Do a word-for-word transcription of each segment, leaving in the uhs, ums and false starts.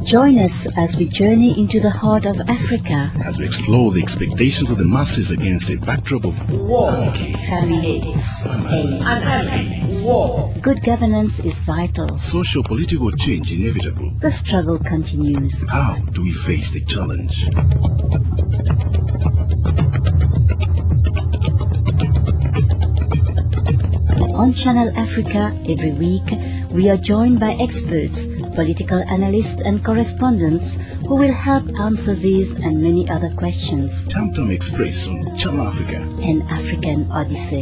Join us as we journey into the heart of Africa, as we explore the expectations of the masses against a backdrop of war, famine, pain, and war. Good governance is vital. Socio-political change inevitable. The struggle continues. How do we face the challenge? On Channel Africa, every week, we are joined by experts, political analysts and correspondents who will help answer these and many other questions. Tam Tam Express on Channel Africa. An African Odyssey.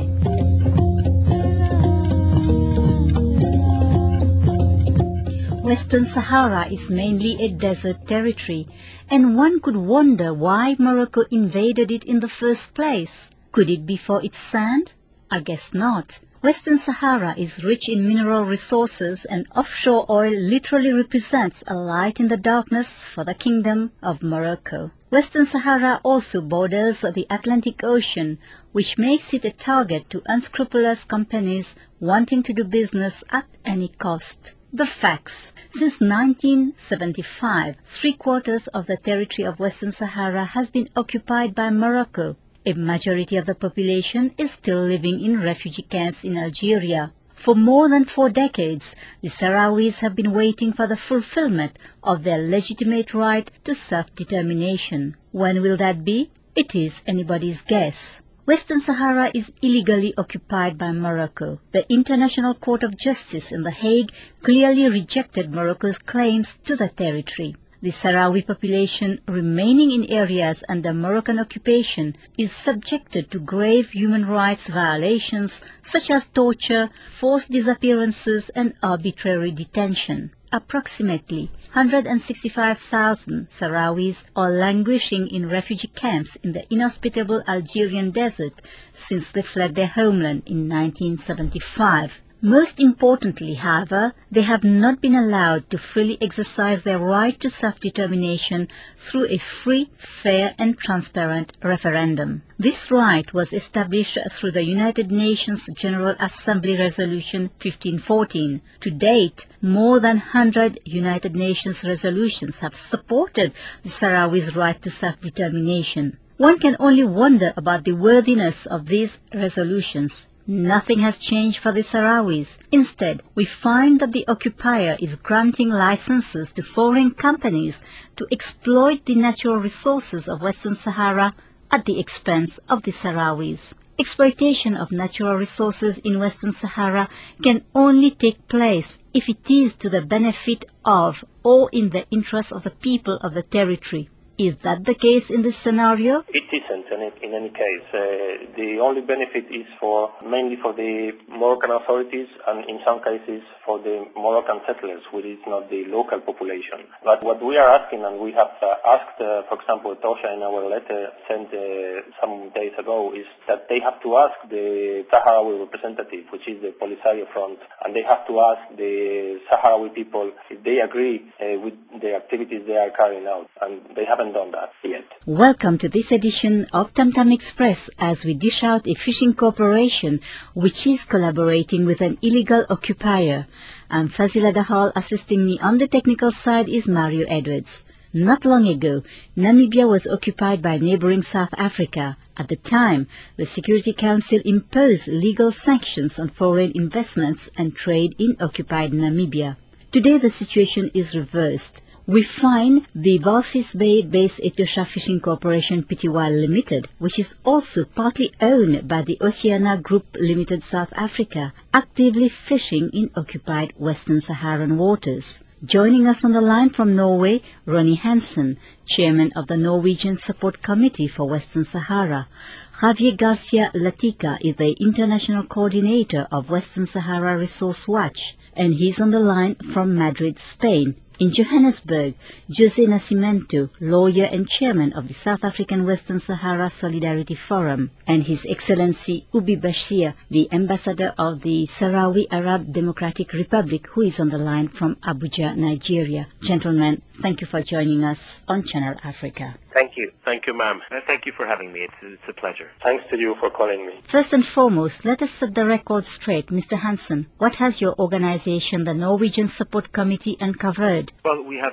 Western Sahara is mainly a desert territory, and one could wonder why Morocco invaded it in the first place. Could it be for its sand? I guess not. Western Sahara is rich in mineral resources, and offshore oil literally represents a light in the darkness for the Kingdom of Morocco. Western Sahara also borders the Atlantic Ocean, which makes it a target to unscrupulous companies wanting to do business at any cost. The facts. Since nineteen seventy-five, three-quarters of the territory of Western Sahara has been occupied by Morocco. A majority of the population is still living in refugee camps in Algeria. For more than four decades, the Sahrawis have been waiting for the fulfillment of their legitimate right to self-determination. When will that be? It is anybody's guess. Western Sahara is illegally occupied by Morocco. The International Court of Justice in The Hague clearly rejected Morocco's claims to the territory. The Sahrawi population remaining in areas under Moroccan occupation is subjected to grave human rights violations such as torture, forced disappearances and arbitrary detention. Approximately one hundred sixty-five thousand Sahrawis are languishing in refugee camps in the inhospitable Algerian desert since they fled their homeland in nineteen seventy-five. Most importantly, however, they have not been allowed to freely exercise their right to self-determination through a free, fair and transparent referendum. This right was established through the United Nations General Assembly Resolution fifteen fourteen. To date, more than one hundred United Nations resolutions have supported the Sahrawis' right to self-determination. One can only wonder about the worthiness of these resolutions. Nothing has changed for the Sahrawis. Instead, we find that the occupier is granting licenses to foreign companies to exploit the natural resources of Western Sahara at the expense of the Sahrawis. Exploitation of natural resources in Western Sahara can only take place if it is to the benefit of or in the interest of the people of the territory. Is that the case in this scenario? It isn't in, in any case. Uh, the only benefit is for mainly for the Moroccan authorities and in some cases for the Moroccan settlers, which is not the local population. But what we are asking, and we have uh, asked, uh, for example, Tosha in our letter sent uh, some days ago, is that they have to ask the Sahrawi representative, which is the Polisario Front, and they have to ask the Sahrawi people if they agree uh, with the activities they are carrying out, and they haven't done that yet. Welcome to this edition of Tam Tam Express as we dish out a fishing corporation which is collaborating with an illegal occupier. I'm Fazila Dahal. Assisting me on the technical side is Mario Edwards. Not long ago, Namibia was occupied by neighboring South Africa. At the time, the Security Council imposed legal sanctions on foreign investments and trade in occupied Namibia. Today the situation is reversed. We find the Walvis Bay-based Etosha Fishing Corporation Pty Limited, which is also partly owned by the Oceana Group Limited South Africa, actively fishing in occupied Western Saharan waters. Joining us on the line from Norway, Ronny Hansen, Chairman of the Norwegian Support Committee for Western Sahara. Javier Garcia Latica is the International Coordinator of Western Sahara Resource Watch, and he's on the line from Madrid, Spain. In Johannesburg, José Nascimento, lawyer and chairman of the South African Western Sahara Solidarity Forum, and His Excellency Ubi Bashir, the ambassador of the Sahrawi Arab Democratic Republic, who is on the line from Abuja, Nigeria. Gentlemen, thank you for joining us on Channel Africa. Thank you. Thank you, ma'am. Uh, thank you for having me. It's, it's a pleasure. Thanks to you for calling me. First and foremost, let us set the record straight. Mister Hansen, what has your organization, the Norwegian Support Committee, uncovered? Well, we have in,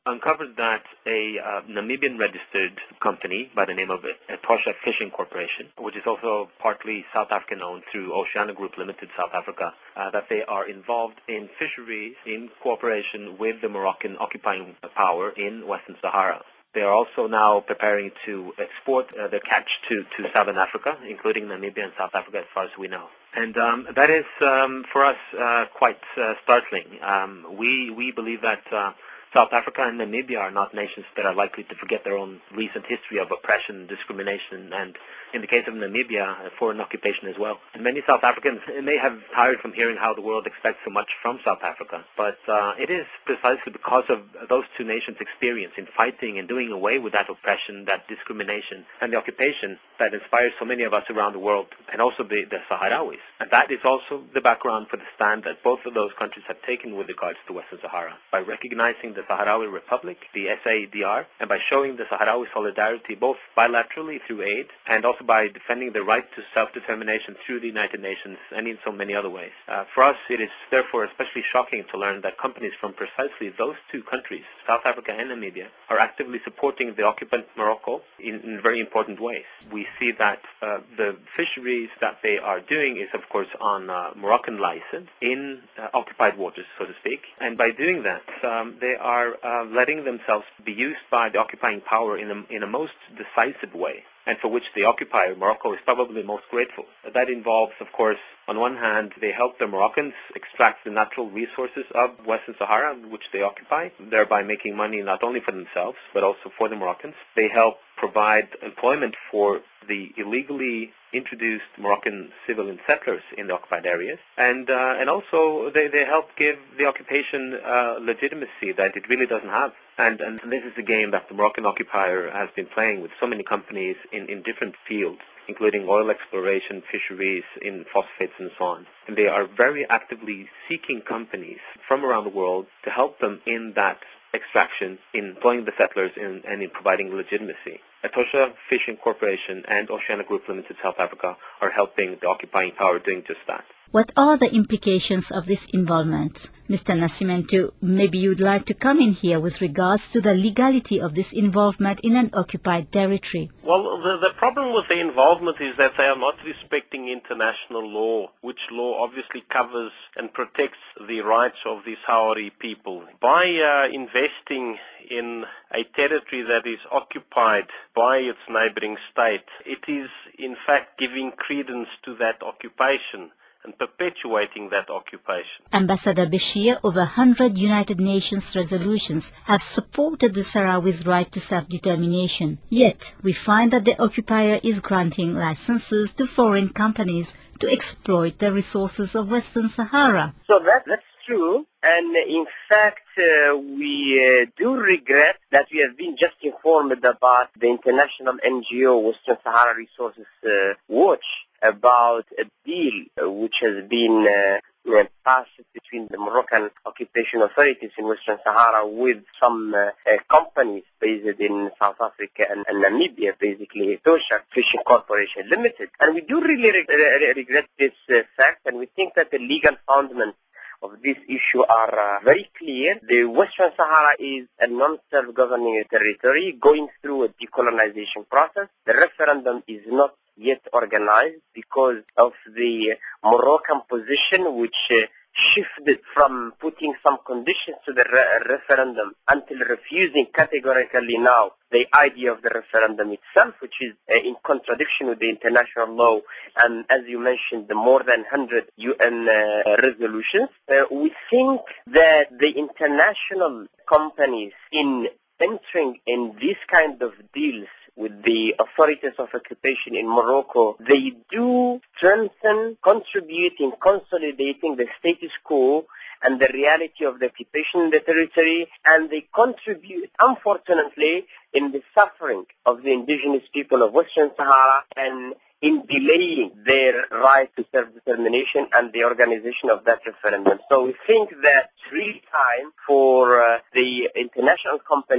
uncovered that a uh, Namibian-registered company by the name of Etosha Fishing Corporation, which is also partly South African-owned through Oceana Group Limited, South Africa, uh, that they are involved in fisheries in cooperation with the Moroccan occupying power in Western Sahara. They are also now preparing to export uh, their catch to, to Southern Africa, including Namibia and South Africa, as far as we know. And um, that is, um, for us, uh, quite uh, startling. Um, we, we believe that uh, South Africa and Namibia are not nations that are likely to forget their own recent history of oppression, discrimination, and in the case of Namibia, foreign occupation as well. And many South Africans may have tired from hearing how the world expects so much from South Africa, but uh, it is precisely because of those two nations' experience in fighting and doing away with that oppression, that discrimination, and the occupation that inspires so many of us around the world, and also the, the Sahrawis. And that is also the background for the stand that both of those countries have taken with regards to Western Sahara, by recognizing the Sahrawi Republic, the S A D R, and by showing the Sahrawi solidarity both bilaterally through aid and also by defending the right to self-determination through the United Nations and in so many other ways. Uh, for us, it is therefore especially shocking to learn that companies from precisely those two countries, South Africa and Namibia, are actively supporting the occupant Morocco in, in very important ways. We see that uh, the fisheries that they are doing is, of course, on uh, Moroccan license in uh, occupied waters, so to speak. And by doing that, um, they are uh, letting themselves be used by the occupying power in a, in a most decisive way, and for which the occupier, Morocco, is probably most grateful. That involves, of course, on one hand, they help the Moroccans extract the natural resources of Western Sahara, which they occupy, thereby making money not only for themselves, but also for the Moroccans. They help provide employment for the illegally introduced Moroccan civilian settlers in the occupied areas. And uh, and also they, they help give the occupation uh, legitimacy that it really doesn't have. And, and this is the game that the Moroccan occupier has been playing with so many companies in, in different fields, including oil exploration, fisheries, in phosphates and so on. And they are very actively seeking companies from around the world to help them in that extraction, in employing the settlers in, and in providing legitimacy. Etosha Fishing Corporation and Oceana Group Limited South Africa are helping the occupying power doing just that. What are the implications of this involvement? Mister Nascimento, maybe you'd like to come in here with regards to the legality of this involvement in an occupied territory. Well, the, the problem with the involvement is that they are not respecting international law, which law obviously covers and protects the rights of the Sahrawi people. By uh, investing in a territory that is occupied by its neighboring state, it is in fact giving credence to that occupation and perpetuating that occupation. Ambassador Bashir, over one hundred United Nations resolutions have supported the Sahrawis' right to self-determination. Yet, we find that the occupier is granting licenses to foreign companies to exploit the resources of Western Sahara. So that, that's true. And in fact, uh, we uh, do regret that we have been just informed about the international N G O, Western Sahara Resources uh, Watch, about a deal uh, which has been uh, passed between the Moroccan occupation authorities in Western Sahara with some uh, uh, companies based in South Africa and, and Namibia, basically Etosha Fishing Corporation Limited. And we do really re re regret this uh, fact, and we think that the legal fundaments of this issue are uh, very clear. The Western Sahara is a non-self-governing territory going through a decolonization process. The referendum is not yet organized because of the Moroccan position, which uh, shifted from putting some conditions to the re referendum until refusing categorically now the idea of the referendum itself, which is uh, in contradiction with the international law and, as you mentioned, the more than one hundred U N uh, resolutions. Uh, we think that the international companies in entering in these kind of deals with the authorities of occupation in Morocco, they do strengthen, contribute in consolidating the status quo and the reality of the occupation in the territory, and they contribute, unfortunately, in the suffering of the indigenous people of Western Sahara and in delaying their right to self-determination and the organization of that referendum. So we think that it's really time for uh, the international companies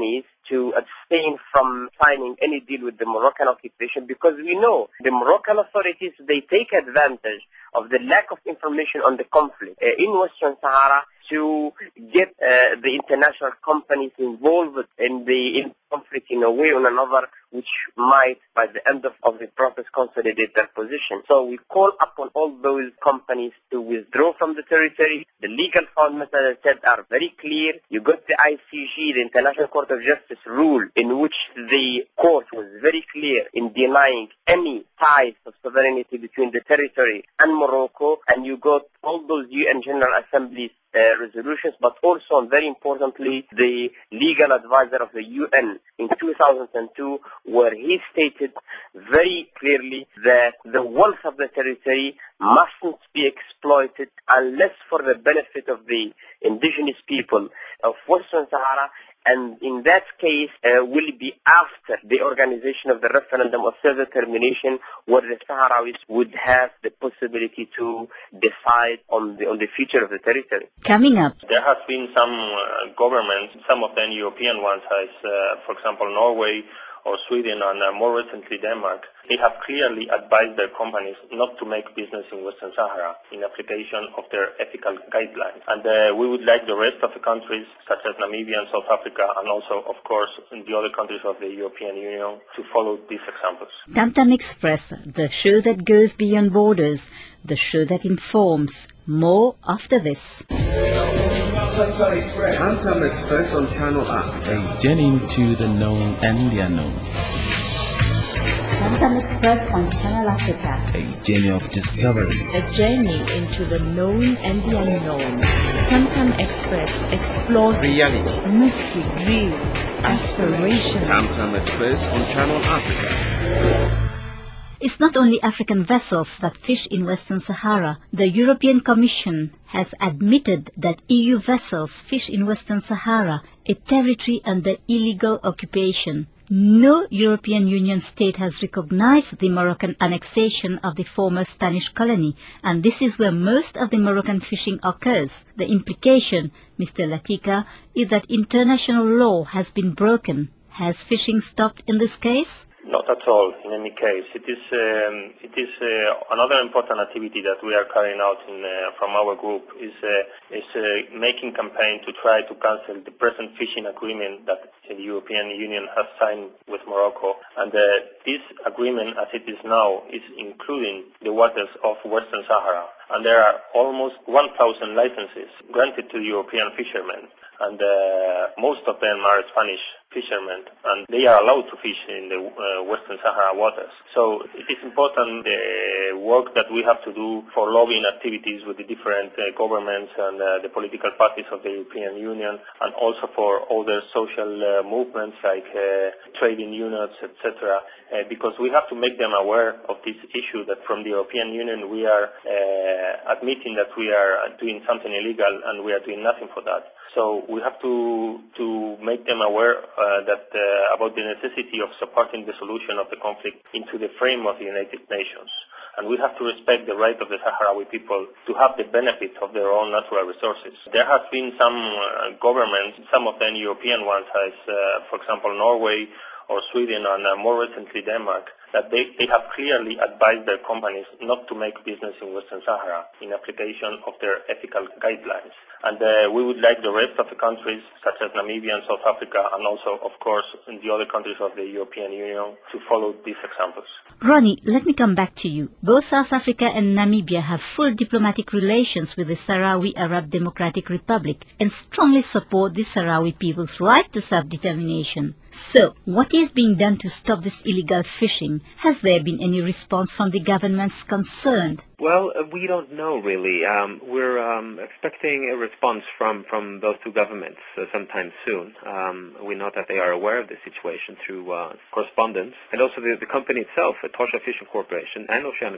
to abstain from signing any deal with the Moroccan occupation, because we know the Moroccan authorities, they take advantage of the lack of information on the conflict uh, in Western Sahara to get uh, the international companies involved in the in conflict in a way or another, which might, by the end of, of the process, consolidate their position. So we call upon all those companies to withdraw from the territory. The legal formats, as I said, are very clear. You got the I C G, the International Court of Justice rule, in which the court was very clear in denying any ties of sovereignty between the territory and Morocco, and you got all those U N General Assembly's Uh, resolutions, but also, and very importantly, the legal advisor of the U N in two thousand two, where he stated very clearly that the wealth of the territory mustn't be exploited unless for the benefit of the indigenous people of Western Sahara, and in that case uh, will be after the organization of the referendum of self-determination, where the Sahrawis would have the possibility to decide on the on the future of the territory. Coming up, there has been some uh, governments, some of them European ones, as uh, for example Norway or Sweden, and uh, more recently Denmark. They have clearly advised their companies not to make business in Western Sahara in application of their ethical guidelines. And uh, we would like the rest of the countries, such as Namibia and South Africa, and also, of course, in the other countries of the European Union, to follow these examples. Tamtam Express, the show that goes beyond borders, the show that informs. More after this. Tamtam Express on Channel Africa. A journey into the known and the unknown. Tamtam Express on Channel Africa. A journey of discovery. A journey into the known and the unknown. Tamtam Express explores reality, mystery, dream, aspiration. Tamtam Express on Channel Africa. It's not only African vessels that fish in Western Sahara. The European Commission has admitted that E U vessels fish in Western Sahara, a territory under illegal occupation. No European Union state has recognized the Moroccan annexation of the former Spanish colony, and this is where most of the Moroccan fishing occurs. The implication, Mister Latika, is that international law has been broken. Has fishing stopped in this case? Not at all, in any case. It is um, it is uh, another important activity that we are carrying out in, uh, from our group is uh, is uh, making campaign to try to cancel the present fishing agreement that the European Union has signed with Morocco. And uh, this agreement, as it is now, is including the waters of Western Sahara. And there are almost one thousand licenses granted to European fishermen. And uh, most of them are Spanish fishermen, and they are allowed to fish in the uh, Western Sahara waters. So it is important the work that we have to do for lobbying activities with the different uh, governments and uh, the political parties of the European Union, and also for other social uh, movements like uh, trading units, et cetera, uh, because we have to make them aware of this issue that from the European Union we are uh, admitting that we are doing something illegal and we are doing nothing for that. So we have to to make them aware uh, that uh, about the necessity of supporting the solution of the conflict into the frame of the United Nations. And we have to respect the right of the Sahrawi people to have the benefit of their own natural resources. There has been some uh, governments, some of them European ones, as uh, for example Norway or Sweden, and uh, more recently Denmark, that they, they have clearly advised their companies not to make business in Western Sahara in application of their ethical guidelines. And uh, we would like the rest of the countries, such as Namibia and South Africa, and also, of course, in the other countries of the European Union, to follow these examples. Ronnie, let me come back to you. Both South Africa and Namibia have full diplomatic relations with the Sahrawi Arab Democratic Republic and strongly support the Sahrawi people's right to self-determination. So, what is being done to stop this illegal fishing? Has there been any response from the governments concerned? Well, uh, we don't know really. Um, we're um, expecting a response from, from those two governments uh, sometime soon. Um, we know that they are aware of the situation through uh, correspondence. And also the, the company itself, Etosha Fishing Corporation and Oceana Group,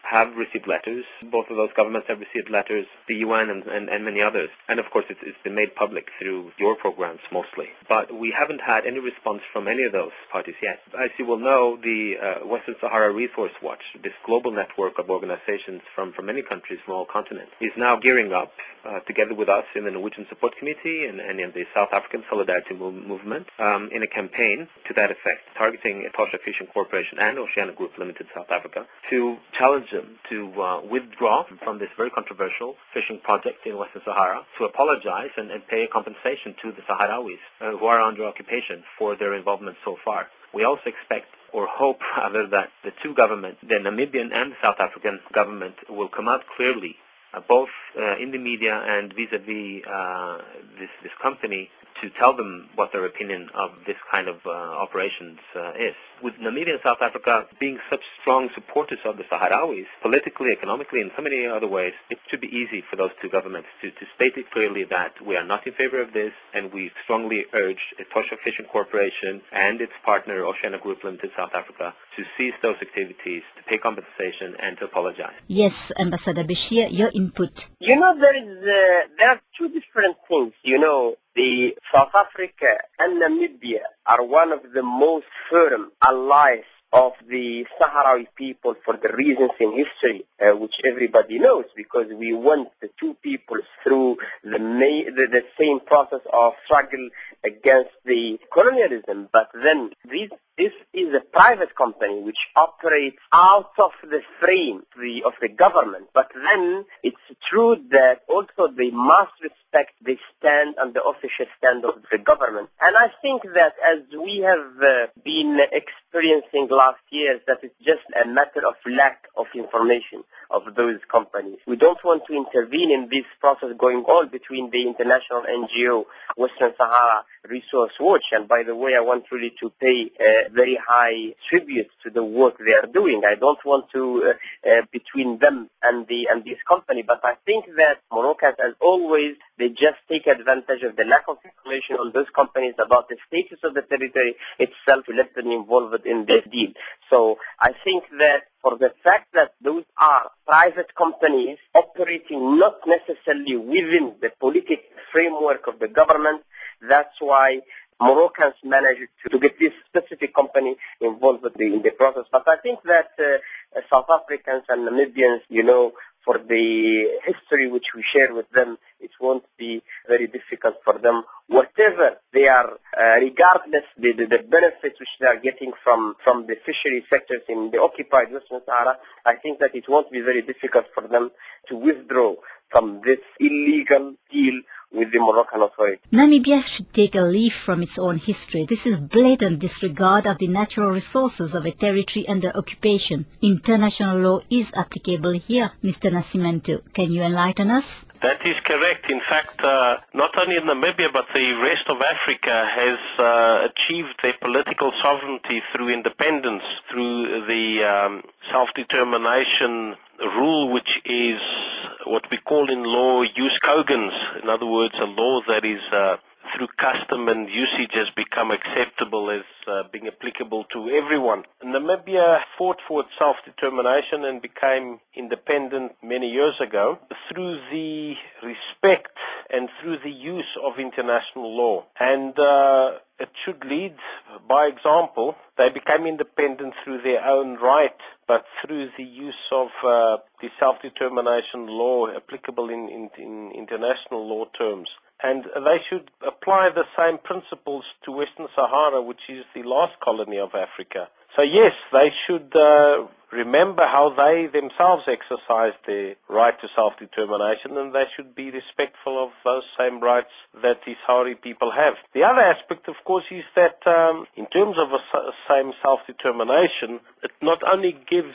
have received letters. Both of those governments have received letters, the U N and, and, and many others. And of course, it's, it's been made public through your programs mostly. But we haven't had any response from any of those parties yet. As you will know, the uh, Western Sahara Resource Watch, this global network of organizations from, from many countries from all continents, is now gearing up uh, together with us in the Norwegian Support Committee and, and in the South African Solidarity Move Movement um, in a campaign to that effect, targeting Etosha Fishing Corporation and Oceana Group Limited South Africa to challenge them to uh, withdraw from this very controversial fishing project in Western Sahara, to apologize and, and pay a compensation to the Sahrawis uh, who are under occupation for their involvement so far. We also expect or hope rather that the two governments, the Namibian and the South African government, will come out clearly, uh, both uh, in the media and vis-a-vis uh, this, this company, to tell them what their opinion of this kind of uh, operations uh, is. With Namibia and South Africa being such strong supporters of the Sahrawis, politically, economically, and so many other ways, it should be easy for those two governments to, to state it clearly that we are not in favor of this, and we strongly urge Etosha Fishing Corporation and its partner, Oceana Group Limited South Africa, to cease those activities, to pay compensation, and to apologize. Yes, Ambassador Bashir, your input. You know, there is uh, there are two different things. You know, the South Africa and Namibia are one of the most firm allies of the Sahrawi people for the reasons in history, uh, which everybody knows, because we went the two peoples through the, ma- the, the same process of struggle against the colonialism. But then this, this is a private company which operates out of the frame the, of the government. But then it's true that also they must respect the stand and the official stand of the government. And I think that as we have uh, been experiencing last years, that it's just a matter of lack of information of those companies. We don't want to intervene in this process going on between the international N G O, Western Sahara Resource Watch. And by the way, I want really to pay a very high tribute to the work they are doing. I don't want to, uh, uh, between them and the and this company, but I think that Moroccans, as always, they just take advantage of the lack of information on those companies about the status of the territory itself to let them involved in this deal. So I think that for the fact that those are private companies operating not necessarily within the political framework of the government, that's why Moroccans managed to get this specific company involved in the process. But I think that uh, South Africans and Namibians, you know, for the history which we share with them, it won't be very difficult for them. Whatever they are, uh, regardless the, the, the benefits which they are getting from, from the fishery sectors in the occupied Western Sahara, I think that it won't be very difficult for them to withdraw from this illegal deal with the Moroccan authorities. Namibia should take a leaf from its own history. This is blatant disregard of the natural resources of a territory under occupation. International law is applicable here. Mister Nascimento, can you enlighten us? That is correct. In fact, uh, not only Namibia but the rest of Africa has uh, achieved their political sovereignty through independence, through the um, self-determination rule, which is what we call in law jus cogens. In other words, a law that is uh, through custom and usage has become acceptable as uh, being applicable to everyone. Namibia fought for its self-determination and became independent many years ago through the respect and through the use of international law. And uh, it should lead by example. They became independent through their own right, but through the use of uh, the self-determination law applicable in, in, in international law terms. And they should apply the same principles to Western Sahara, which is the last colony of Africa. So yes, they should uh, remember how they themselves exercised their right to self-determination, and they should be respectful of those same rights that the Sahrawi people have. The other aspect, of course, is that um, in terms of a same self-determination, it not only gives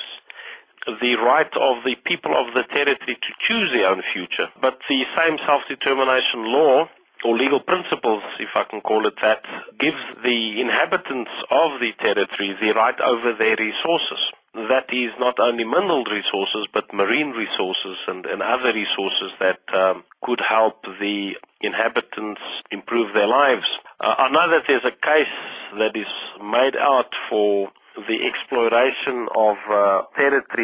the right of the people of the territory to choose their own future, but the same self-determination law, or legal principles, if I can call it that, gives the inhabitants of the territory the right over their resources. That is not only mineral resources, but marine resources and, and other resources that um, could help the inhabitants improve their lives. Uh, I know that there's a case that is made out for the exploration of uh, territories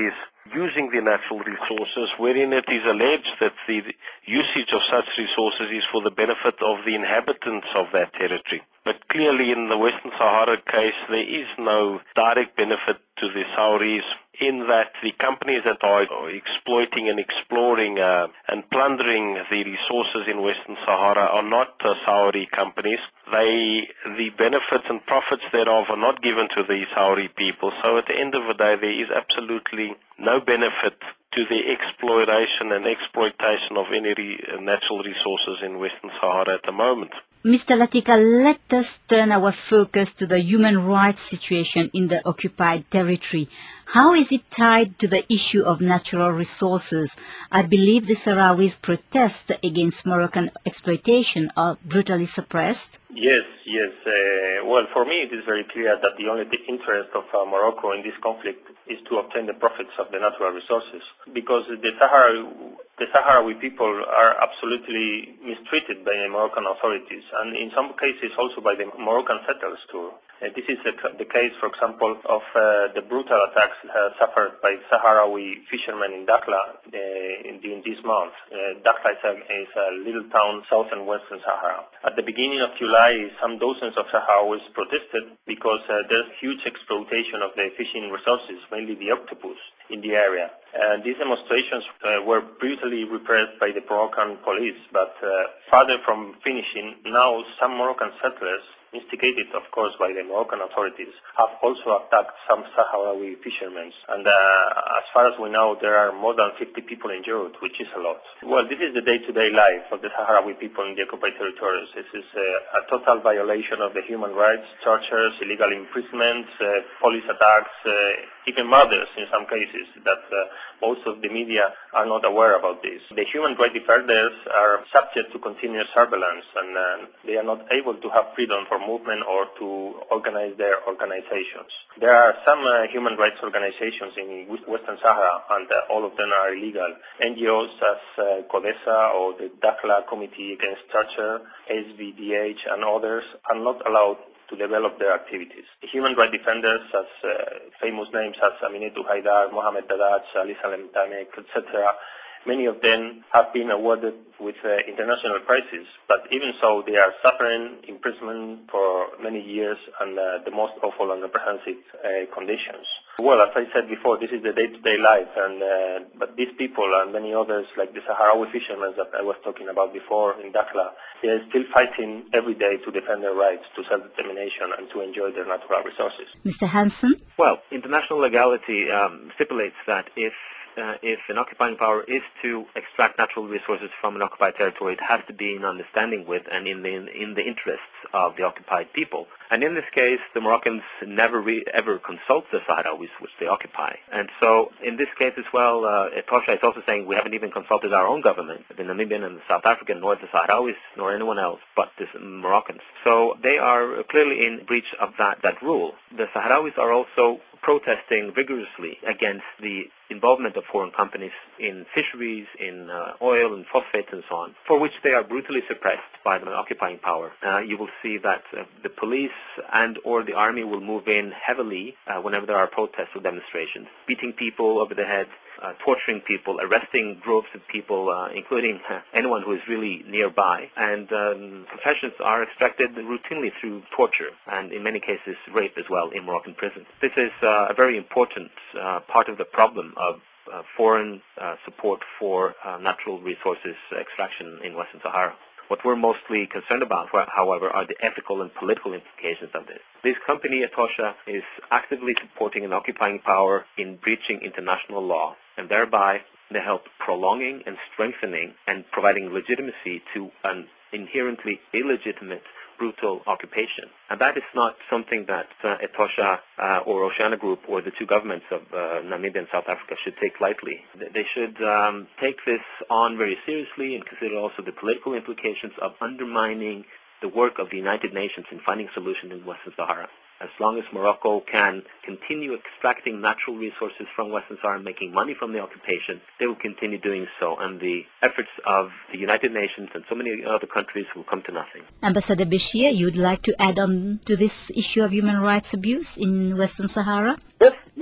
using the natural resources, wherein it is alleged that the usage of such resources is for the benefit of the inhabitants of that territory. But clearly in the Western Sahara case, there is no direct benefit to the Saharis in that the companies that are exploiting and exploring uh, and plundering the resources in Western Sahara are not uh, Sahari companies. They, the benefits and profits thereof are not given to the Sahari people. So at the end of the day, there is absolutely no benefit to the exploration and exploitation of any re natural resources in Western Sahara at the moment. Mister Latika, let us turn our focus to the human rights situation in the occupied territory. How is it tied to the issue of natural resources? I believe the Sahrawis' protests against Moroccan exploitation are brutally suppressed. Yes, yes. Uh, well, for me it is very clear that the only interest of uh, Morocco in this conflict is to obtain the profits of the natural resources, because the Sahara The Sahrawi people are absolutely mistreated by the Moroccan authorities, and in some cases also by the Moroccan settlers too. Uh, this is a, the case, for example, of uh, the brutal attacks uh, suffered by Sahrawi fishermen in Dakhla uh, in, in this month. Uh, Dakhla is a, is a little town south and western Sahara. At the beginning of July, some dozens of Sahrawis protested because uh, there's huge exploitation of the fishing resources, mainly the octopus, in the area. And these demonstrations uh, were brutally repressed by the Moroccan police, but uh, farther from finishing, now some Moroccan settlers, instigated of course by the Moroccan authorities, have also attacked some Sahrawi fishermen. And uh, as far as we know, there are more than fifty people injured, which is a lot. Well, this is the day-to-day life of the Sahrawi people in the occupied territories. This is uh, a total violation of the human rights, tortures, illegal imprisonments, uh, police attacks, uh, even murders in some cases, that uh, most of the media are not aware about this. The human rights defenders are subject to continuous surveillance, and uh, they are not able to have freedom for movement or to organize their organizations. There are some uh, human rights organizations in Western Sahara, and uh, all of them are illegal. N G Os as uh, CODESA or the Dakhla Committee Against Torture, S V D H and others are not allowed to develop their activities. The human rights defenders, as uh, famous names as Aminetou Haidar, Mohamed Dadach, Ali Salem Tamek, et cetera, many of them have been awarded with uh, international prizes, but even so they are suffering imprisonment for many years and uh, the most awful and reprehensive uh, conditions. Well, as I said before, this is the day-to-day life, and uh, but these people and many others, like the Sahrawi fishermen that I was talking about before in Dakhla, they are still fighting every day to defend their rights to self-determination and to enjoy their natural resources. Mister Hansen? Well, international legality um, stipulates that if Uh, if an occupying power is to extract natural resources from an occupied territory, it has to be in understanding with and in the in the interests of the occupied people. And in this case, the Moroccans never re ever consult the Sahrawis, which they occupy. And so, in this case as well, uh, Etosha is also saying we haven't even consulted our own government, the Namibian and the South African, nor the Sahrawis, nor anyone else but the Moroccans. So they are clearly in breach of that that rule. The Sahrawis are also protesting vigorously against the involvement of foreign companies in fisheries, in uh, oil and phosphates and so on, for which they are brutally suppressed by the occupying power. Uh, you will see that uh, the police and or the army will move in heavily uh, whenever there are protests or demonstrations, beating people over the head, uh, torturing people, arresting droves of people, uh, including uh, anyone who is really nearby. And um, confessions are extracted routinely through torture and in many cases rape as well in Moroccan prisons. This is uh, a very important uh, part of the problem of uh, foreign uh, support for uh, natural resources extraction in Western Sahara. What we're mostly concerned about, however, are the ethical and political implications of this. This company, Etosha, is actively supporting an occupying power in breaching international law, and thereby they help prolonging and strengthening and providing legitimacy to an inherently illegitimate, brutal occupation. And that is not something that uh, Etosha uh, or Oceana Group or the two governments of uh, Namibia and South Africa should take lightly. They should um, take this on very seriously and consider also the political implications of undermining the work of the United Nations in finding solutions in Western Sahara. As long as Morocco can continue extracting natural resources from Western Sahara and making money from the occupation, they will continue doing so, and the efforts of the United Nations and so many other countries will come to nothing. Ambassador Bashir, you'd like to add on to this issue of human rights abuse in Western Sahara? Yes, yes,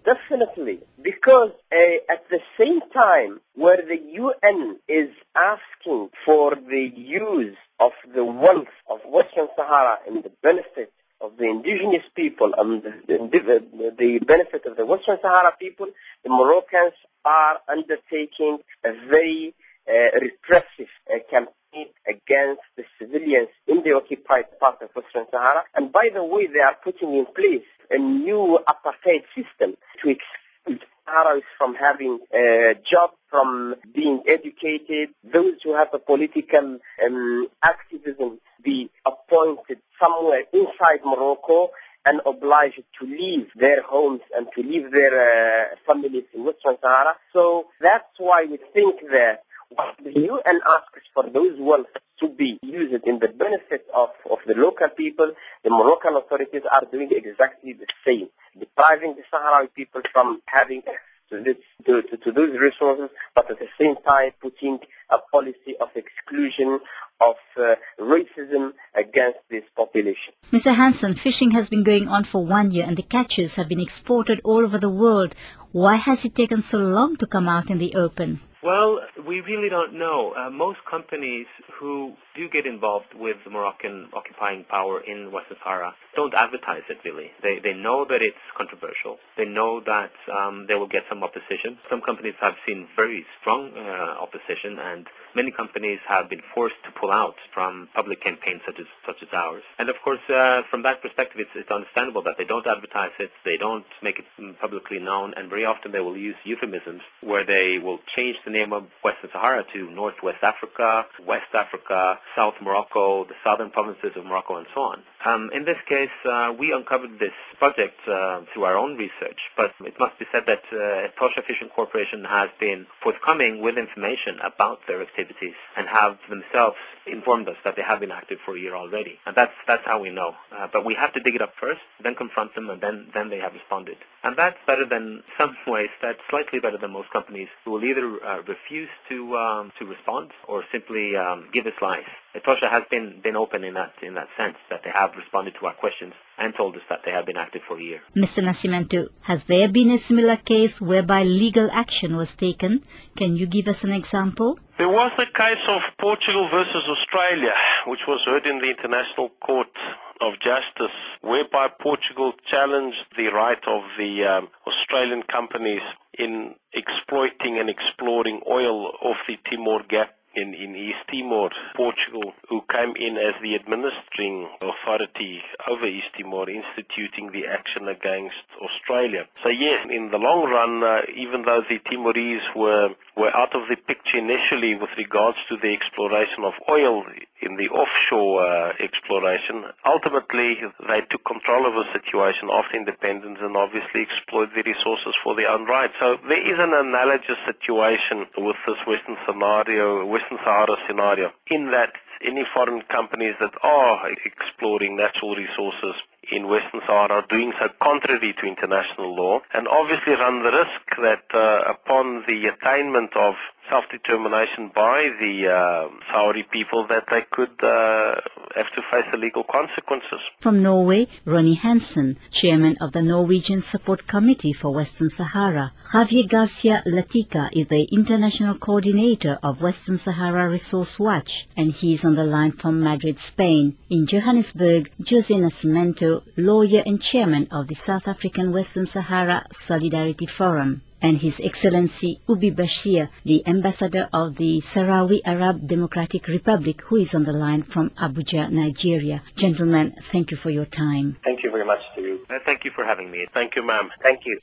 definitely. Because uh, at the same time where the U N is asking for the use of the wealth of Western Sahara in the benefit of the indigenous people and the, the, the benefit of the Western Sahara people, the Moroccans are undertaking a very uh, repressive uh, campaign against the civilians in the occupied part of Western Sahara. And by the way, they are putting in place a new apartheid system to exclude Sahrawis from having a job, from being educated, those who have a political um, activism be appointed somewhere inside Morocco and obliged to leave their homes and to leave their uh, families in Western Sahara. So that's why we think that what the U N asks for those wealth to be used in the benefit of, of the local people, the Moroccan authorities are doing exactly the same, depriving the Sahrawi people from having access to, this, to, to, to those resources, but at the same time putting a policy of exclusion, of uh, racism against this population. Mister Hansen, fishing has been going on for one year and the catches have been exported all over the world. Why has it taken so long to come out in the open? Well, we really don't know. Uh, most companies who do get involved with the Moroccan occupying power in Western Sahara don't advertise it really. They they know that it's controversial. They know that um, they will get some opposition. Some companies have seen very strong uh, opposition, and many companies have been forced to pull out from public campaigns such as such as ours. And of course, uh, from that perspective, it's, it's understandable that they don't advertise it, they don't make it publicly known, and very often they will use euphemisms where they will change the name of Western Sahara to Northwest Africa, West Africa, South Morocco, the southern provinces of Morocco, and so on. Um, in this case, uh, we uncovered this project uh, through our own research, but it must be said that uh, Etosha Fishing Corporation has been forthcoming with information about their activities and have themselves informed us that they have been active for a year already. And that's that's how we know. Uh, but we have to dig it up first, then confront them, and then, then they have responded. And that's better than, some ways, that's slightly better than most companies who will either uh, refuse to um, to respond or simply um, give us lies. Etosha has been, been open in that in that sense, that they have responded to our questions and told us that they have been active for a year. Mister Nascimento, has there been a similar case whereby legal action was taken? Can you give us an example? There was a case of Portugal versus Australia, which was heard in the International Court of Justice, whereby Portugal challenged the right of the um, Australian companies in exploiting and exploring oil off the Timor Gap in, in East Timor. Portugal, who came in as the administering authority over East Timor, instituting the action against Australia. So yes, in the long run, uh, even though the Timorese were, were out of the picture initially with regards to the exploration of oil in the offshore uh, exploration, ultimately they took control of the situation after independence and obviously exploited the resources for their own right. So there is an analogous situation with this Western scenario, Western Sahara scenario, in that any foreign companies that are exploring natural resources in Western Sahara are doing so contrary to international law, and obviously run the risk that uh, upon the attainment of self-determination by the uh, Sahrawi people, that they could uh, have to face the legal consequences. From Norway, Ronnie Hansen, chairman of the Norwegian Support Committee for Western Sahara. Javier Garcia Latica is the international coordinator of Western Sahara Resource Watch, and he is on the line from Madrid, Spain. In Johannesburg, Jose Nascimento, lawyer and chairman of the South African Western Sahara Solidarity Forum. And His Excellency Ubi Bashir, the ambassador of the Sahrawi Arab Democratic Republic, who is on the line from Abuja, Nigeria. Gentlemen, thank you for your time. Thank you very much to you. Uh, thank you for having me. Thank you, ma'am. Thank you.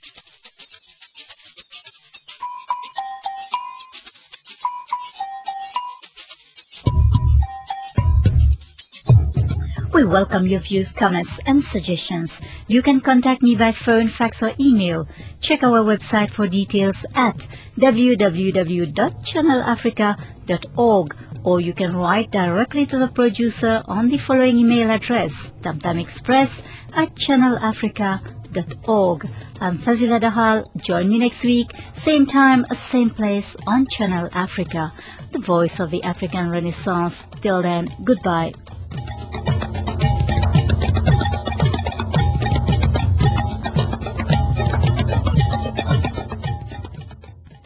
We welcome your views, comments and suggestions. You can contact me by phone, fax or email. Check our website for details at w w w dot channel africa dot org, or you can write directly to the producer on the following email address, tamtamexpress at channel africa dot org. I'm Fazila Dahal. Join me next week, same time, same place on Channel Africa, the voice of the African Renaissance. Till then, goodbye.